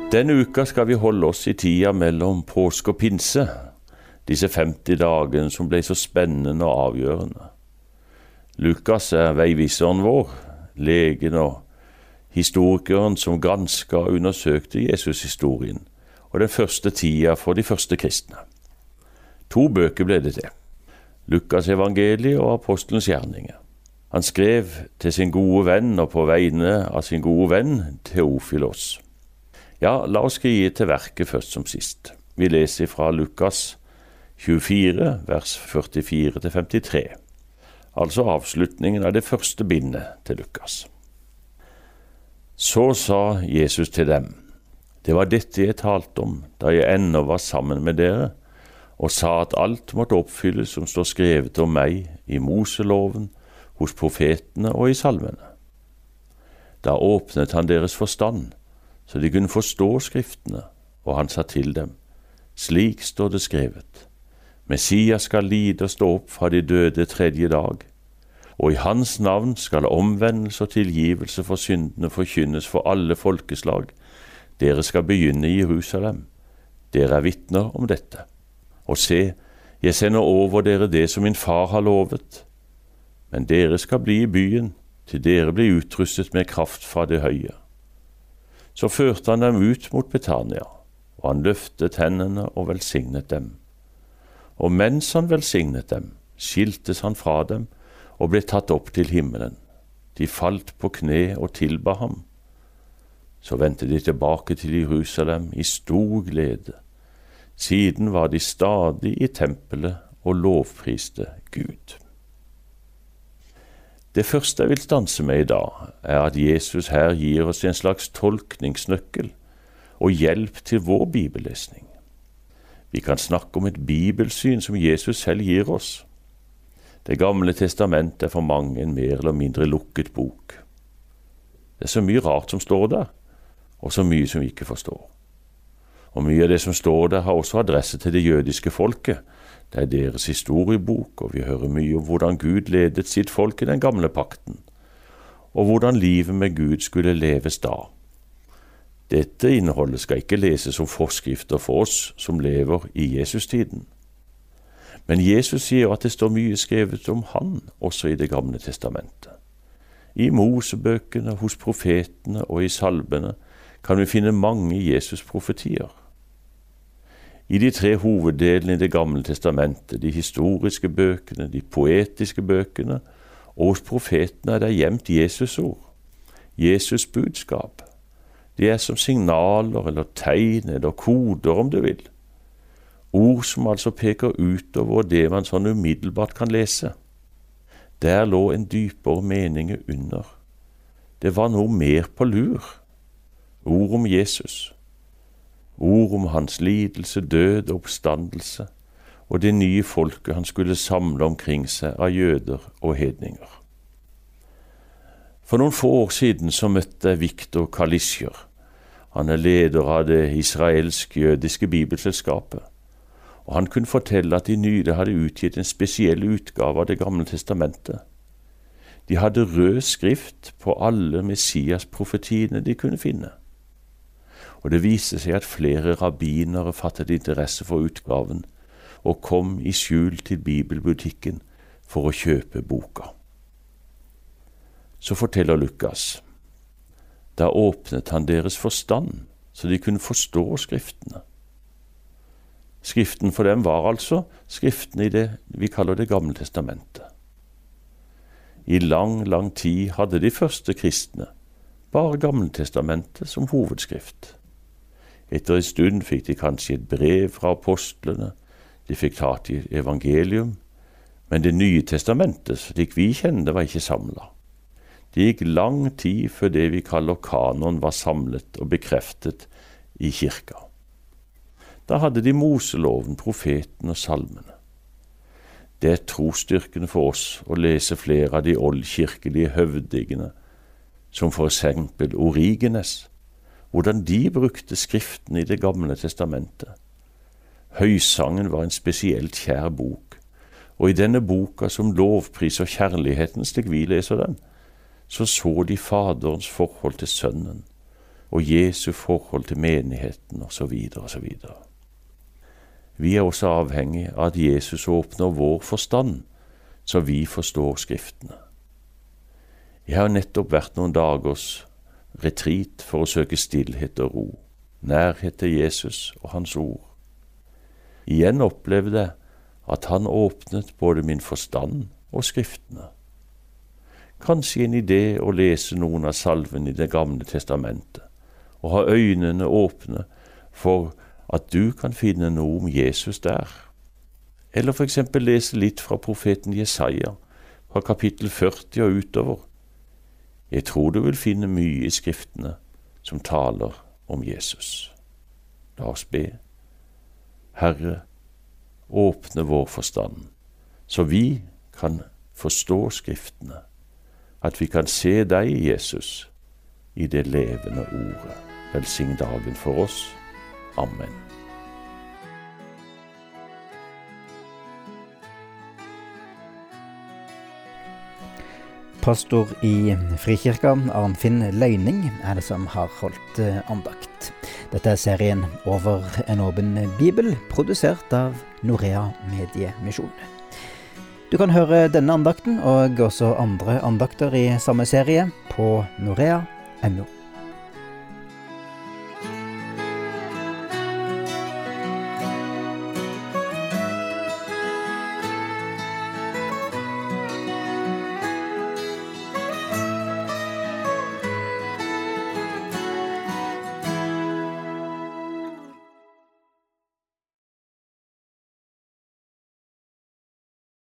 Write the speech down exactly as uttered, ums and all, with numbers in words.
Denne uka skal vi holde oss i tida mellom påske og pinse, disse femti dagene som ble så spennende og avgjørende. Lukas er veiviseren vår, legen og historikeren som gransket og undersøkte Jesus-historien, og den første tida for de første kristne. To bøker ble det til, Lukas evangeliet og apostelens gjerninger. Han skrev til sin gode venn og på vegne av sin gode venn Teofilos. Ja, la oss skrive til verket først som sist. Vi leser fra Lukas tjuefire, vers førtifire til femtitre, altså avslutningen av det første bindet til Lukas. Så sa Jesus til dem, det var dette jeg talte om da jeg ennå var sammen med dere, og sa at alt måtte oppfylles som står skrevet om meg i Moseloven, hos profetene og i salmene. Da åpnet han deres forstand, så de kunne forstå skriftene, og han sa til dem, slik står det skrevet, Messias skal lide og stå opp fra de døde tredje dag, og i hans navn skal omvendelse og tilgivelse for syndene forkynnes for alle folkeslag. Dere skal begynne i Jerusalem. Dere er vitner om dette. Og se, jeg sender over dere det som min far har lovet. Men dere skal bli i byen, til dere blir utrustet med kraft fra det høye. Så førte han dem ut mot Betania, og han løftet hendene og velsignet dem. Og mens han velsignet dem, skiltes han fra dem og ble tatt opp til himmelen. De falt på kne og tilba ham. Så vendte de tilbake til Jerusalem i stor glede. Siden var de stadig i tempelet og lovpriste Gud. Det første jeg vil stanse med i dag, er at Jesus her gir oss en slags tolkningsnøkkel og hjelp til vår bibellesning. Vi kan snakke om et bibelsyn som Jesus selv gir oss. Det gamle testamentet er for mange en mer eller mindre lukket bok. Det er så mye rart som står der, og så mye som vi ikke forstår. Og mye av det som står der har også adresse til det jødiske folket. Det er deres historiebok, og vi hører mye om hvordan Gud ledet sitt folk i den gamle pakten, og hvordan livet med Gud skulle leves da. Dette innholdet skal ikke leses som forskrifter for oss som lever i Jesus-tiden. Men Jesus sier at det står mye skrevet om han også i det gamle testamentet. I Mosebøkene, hos profetene og i salmene kan vi finne mange Jesus-profetier. I de tre hoveddelene i det gamle testamentet, de historiske bøkene, de poetiske bøkene, og hos profetene er det gjemt Jesus ord, Jesus budskap. De er som signaler eller tegn eller koder om du vil. Ord som altså peker utover det man sånn umiddelbart kan lese. Der lå en dypere mening under. Det var noe mer på lur. Ord om Jesus. Ord om hans lidelse, død og oppstandelse, og det nye folket han skulle samle omkring seg av jøder og hedninger. For noen få år siden så møtte jeg Viktor Kalisjør. Han er leder av det israelsk-jødiske bibelselskapet, og han kunne fortelle at de nylig hadde utgitt en spesiell utgave av det gamle testamentet. De hadde rød skrift på alle Messias-profetiene de kunne finne. Og det viste seg at flere rabbinere fattet interesse for utgaven og kom i skjul til bibelbutikken for å kjøpe boka. Så forteller Lukas, da åpnet han deres forstand så de kunne forstå skriftene. Skriften for dem var altså skriftene i det vi kaller det gamle testamentet. I lang, lang tid hadde de første kristne bare gamle testamentet som hovedskrift. Etter en stund fikk de kanskje et brev fra apostlene, de fikk tak i evangelium, men det nye testamentet, slik vi kjenner, var ikke samlet. Det gikk lang tid før det vi kaller kanon var samlet og bekreftet i kirka. Da hadde de Moseloven, profeten og salmene. Det er trosstyrkende for oss å lese flere av de oldkirkelige høvdingene, som for eksempel Origenes, hvordan de brukte skriften i det gamle testamentet. Høysangen var en spesielt kjær bok, og i denne boka som lovpris og kjærligheten, slik vi leser den, så så de Faderens forhold til Sønnen, og Jesu forhold til menigheten og så videre og så videre. Vi er også avhengig av at Jesus åpner vår forstand, så vi forstår Skriftene. Jeg har nettopp vært noen dagers retreat for å søke stillhet og ro, nærhet til Jesus og hans ord. Igjen opplevde jeg at han åpnet både min forstand og Skriftene. Kanskje en idé å lese noen av salvene i Det gamle testamentet, og ha øynene åpne for at du kan finne noe om Jesus der. Eller for eksempel lese litt fra profeten Jesaja, fra kapittel førti og utover. Jeg tror du vil finne mye i Skriftene som taler om Jesus. La oss be. Herre, åpne vår forstand, så vi kan forstå Skriftene, at vi kan se deg, Jesus, i det levende ordet. Velsign dagen for oss. Amen. Pastor i Frikirka, Arnfinn Løyning, er det som har holdt andakt. Dette er serien Over en åpen bibel, produsert av Norea Mediemisjon. Du kan høre denne andakten og også andre andakter i samme serie på norea punktum no.